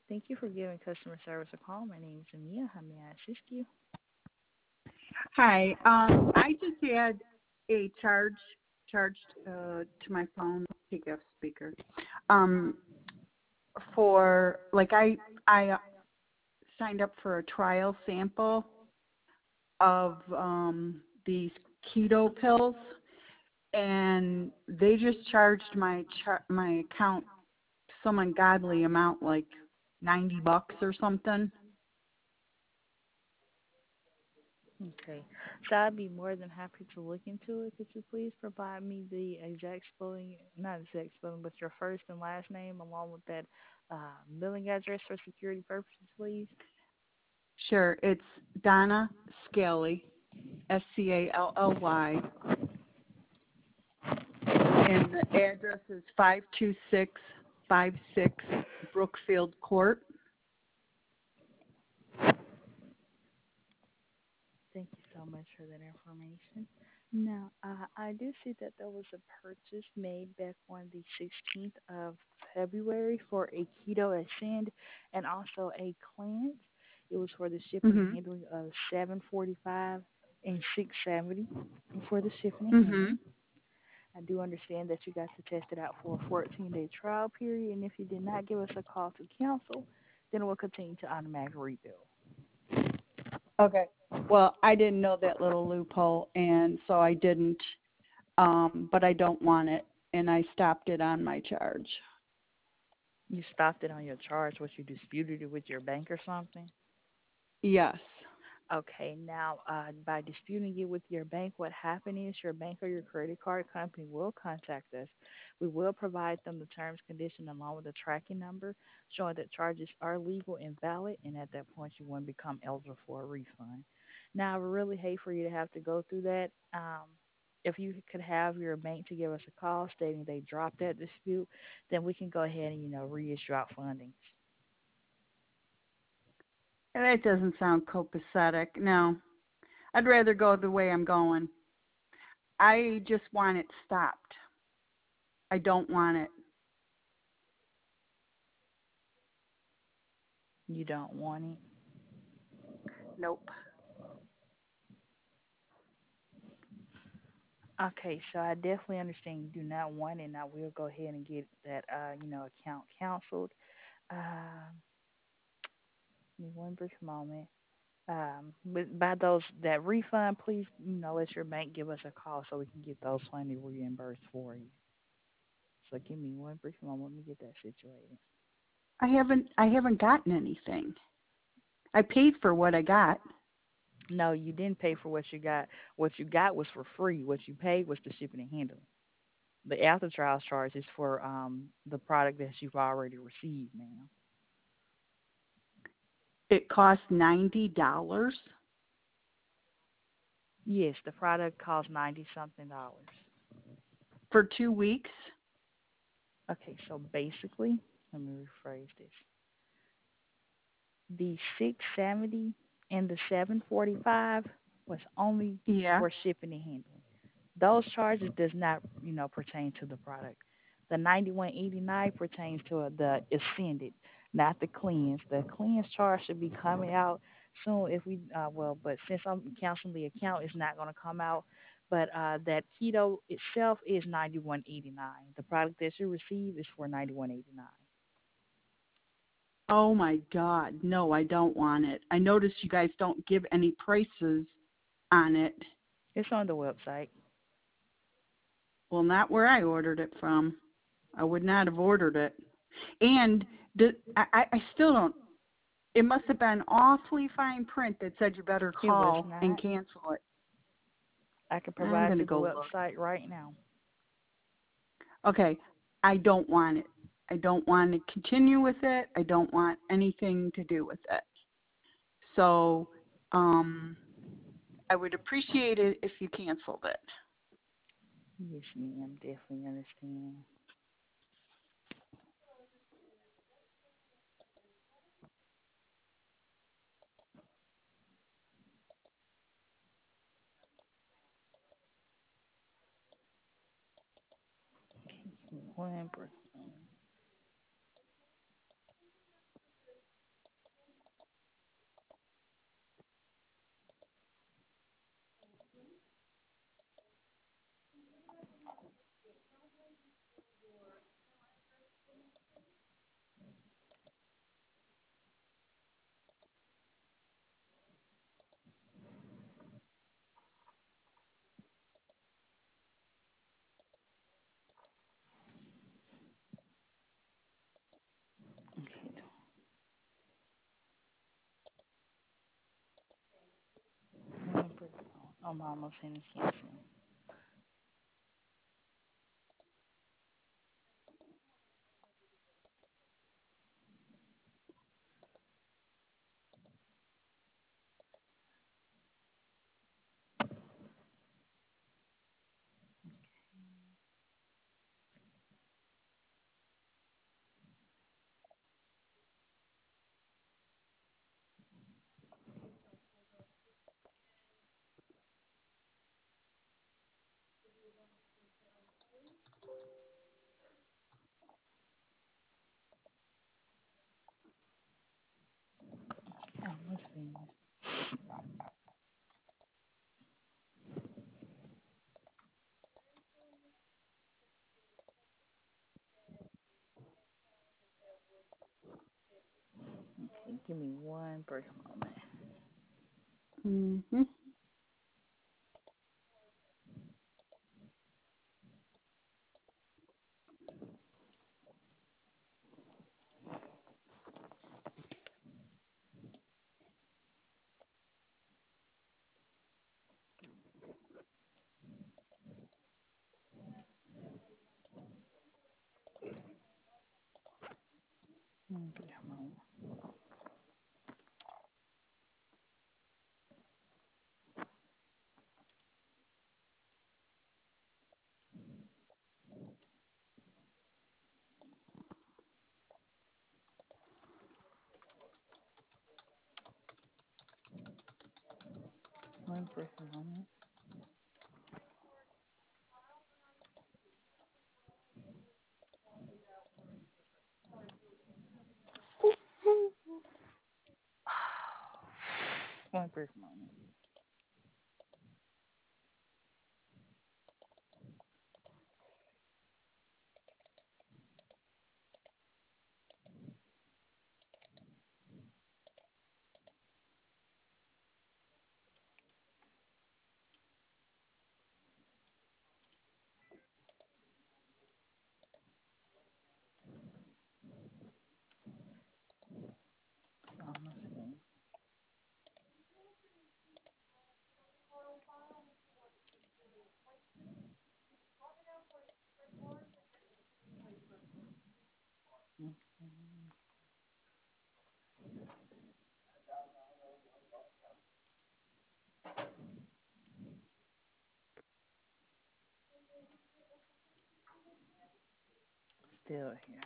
Thank you for giving customer service a call. My name is Amia. How may I assist you? Hi. I just had a charged to my phone. Take off speaker. Um, for like I signed up for a trial sample of these keto pills, and they just charged my account some ungodly amount, like $90 or something. Okay. So I'd be more than happy to look into it. Could you please provide me the exact spelling, not exact spelling, but your first and last name along with that billing address for security purposes, please? Sure, it's Donna Scally, Scally, and the address is 52656 Brookfield Court. Thank you so much for that information. Now, I do see that there was a purchase made back on the 16th of February for a Keto Ascend and also a cleanse. It was for the shipping and Mhm. handling of 745 and 670 for the shipping and Mhm. handling. I do understand that you got to test it out for a 14-day trial period, and if you did not give us a call to cancel, then we'll continue to automatically rebill. Okay. Well, I didn't know that little loophole, and so I didn't. But I don't want it, and I stopped it on my charge. You stopped it on your charge, what you disputed it with your bank or something? Yes. Okay, now by disputing it with your bank, what happened is your bank or your credit card company will contact us. We will provide them the terms, conditions, along with the tracking number, showing that charges are legal and valid, and at that point you won't become eligible for a refund. Now, I would really hate for you to have to go through that. If you could have your bank to give us a call stating they dropped that dispute, then we can go ahead and reissue out funding. That doesn't sound copacetic. No. I'd rather go the way I'm going. I just want it stopped. I don't want it. You don't want it. Nope. Okay, so I definitely understand you do not want it, and I will go ahead and get that, account canceled. Give me one brief moment. But by that refund, please, let your bank give us a call so we can get those funds reimbursed for you. So give me one brief moment. Let me get that situated. I haven't gotten anything. I paid for what I got. No, you didn't pay for what you got. What you got was for free. What you paid was the shipping and handling. The after trial charge is for the product that you've already received, ma'am. It cost $90 Yes, the product costs 90 something dollars. for 2 weeks. Okay, so basically, let me rephrase this. The 670 and the 745 was only Yeah. for shipping and handling. Those charges does not, pertain to the product. The 91.89 pertains to the ascended, not the cleanse. The cleanse charge should be coming out soon. If we, but since I'm canceling the account, it's not going to come out. But that keto itself is 91.89. The product that you receive is for 91.89. Oh my God. No, I don't want it. I noticed you guys don't give any prices on it. It's on the website. Well, not where I ordered it from. I would not have ordered it. And I still don't. It must have been awfully fine print that said you better It was call and not. cancel it. I can I'm provide going to you the go look. website right now. Okay, I don't want it. I don't want to continue with it. I don't want anything to do with it. So I would appreciate it if you canceled it. Yes, ma'am. Definitely understand. One person. I'm almost finished canceling. Almost finished. Okay, give me one brief moment. Mhm. One brief moment. One brief moment. One brief moment. Almost finished. Mm, still here.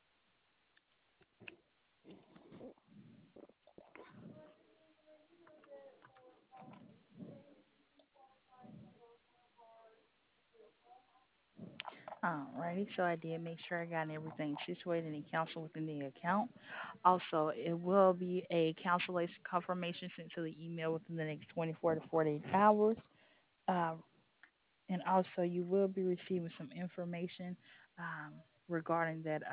Alrighty, so I did make sure I got everything situated and canceled within the account. Also, it will be a cancellation confirmation sent to the email within the next 24 to 48 hours. Uh, and also, you will be receiving some information um, regarding that.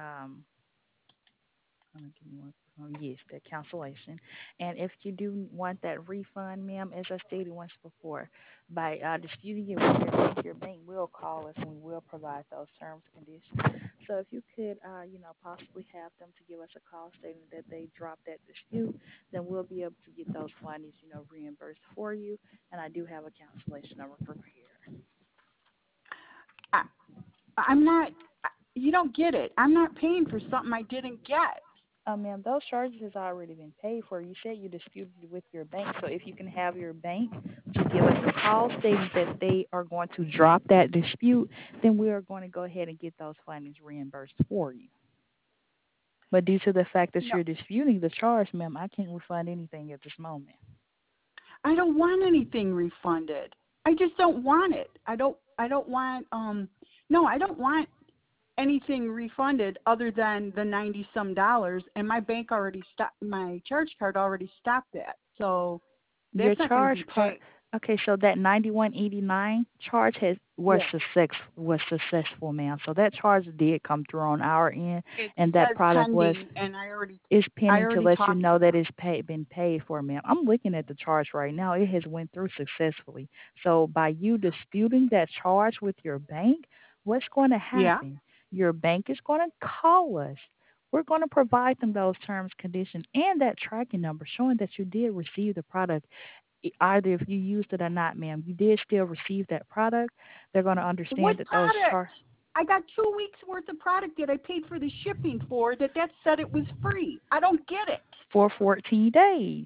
Give me one. Yes, that cancellation. And if you do want that refund, ma'am, as I stated once before, by disputing it with your bank will call us and we will provide those terms and conditions. So if you could, possibly have them to give us a call stating that they dropped that dispute, then we'll be able to get those findings, reimbursed for you. And I do have a cancellation number prepared. I, I'm not. You don't get it. I'm not paying for something I didn't get. Ma'am, those charges has already been paid for. You said you disputed it with your bank, so if you can have your bank to give us a call stating that they are going to drop that dispute, then we are going to go ahead and get those findings reimbursed for you. But due to the fact that No, you're disputing the charge, ma'am, I can't refund anything at this moment. I don't want anything refunded. I just don't want it. I don't want no, I don't want anything refunded other than the 90 some dollars, and my bank already stopped, my charge card already stopped that. So Your that's not going to charge be card. paid. Okay, so that 91.89 charge Yeah. was successful, ma'am. So that charge did come through on our end, It and that says product was pending, and is I pending to already let you talked to know that them. it's been paid for, ma'am. I'm looking at the charge right now. It has went through successfully. So by you disputing that charge with your bank, what's going to Yeah. happen? Your bank is going to call us. We're going to provide them those terms, conditions, and that tracking number showing that you did receive the product either if you used it or not, ma'am, you did still receive that product. They're going to What understand that those product? char I got 2 weeks worth of product that I paid for the shipping for that said it was free. I don't get it. for 14 days.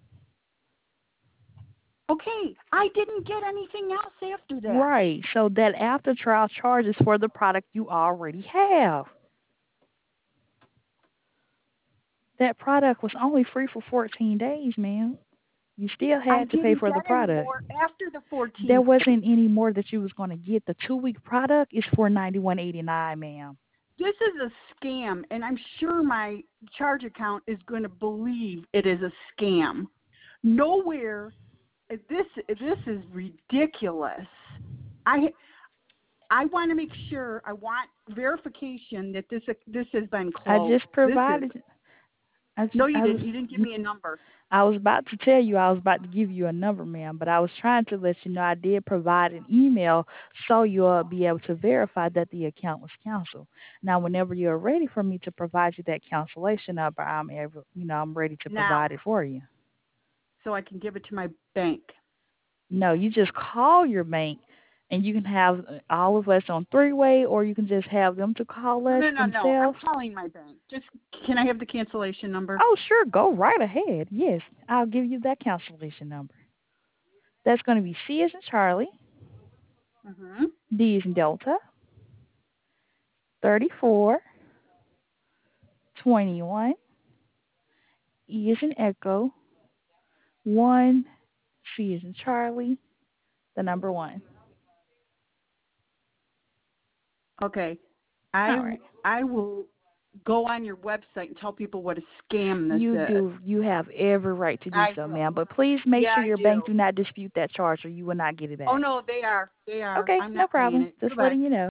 Okay, I didn't get anything else after that. Right. So that after trial charge is for the product you already have. That product was only free for 14 days, ma'am. You still I had to pay didn't for the get any product. more after the There 14 days. wasn't any more that you was going to get. The 2 week product is for 91.89, ma'am. This is a scam, and I'm sure my charge account is going to believe it is a scam. Nowhere, this is ridiculous. I I want to make sure. I want verification that this has been I closed. just This is provided. I no, just, you I was didn't. You didn't give me a number. I was about to tell you I was about to give you a number, ma'am, but I was trying to let you know I did provide an email so you'll be able to verify that the account was canceled. Now, whenever you're ready for me to provide you that cancellation number, I'm ready to Now, provide it for you. so I can give it to my bank. No, you just call your bank, and you can have all of us on three-way, or you can just have them to call No, us no, no, no. I'm themselves. calling my bank. Just can I have the cancellation number? Oh, sure, go right ahead. Yes, I'll give you that cancellation number. That's going to be C as in Charlie, Mhm. D as in Delta, 34, 21, E as in Echo, 1, C as in Charlie, the number 1. Okay. All I right. I will go on your website and tell people what a scam this You is. do. You have every right to do I so, will. ma'am. But please make Yeah, sure I your bank do. do not dispute that charge, or you will not get it Oh back. no, they are. They are. Okay, I'm no not paying problem. it. Just Goodbye. letting you know.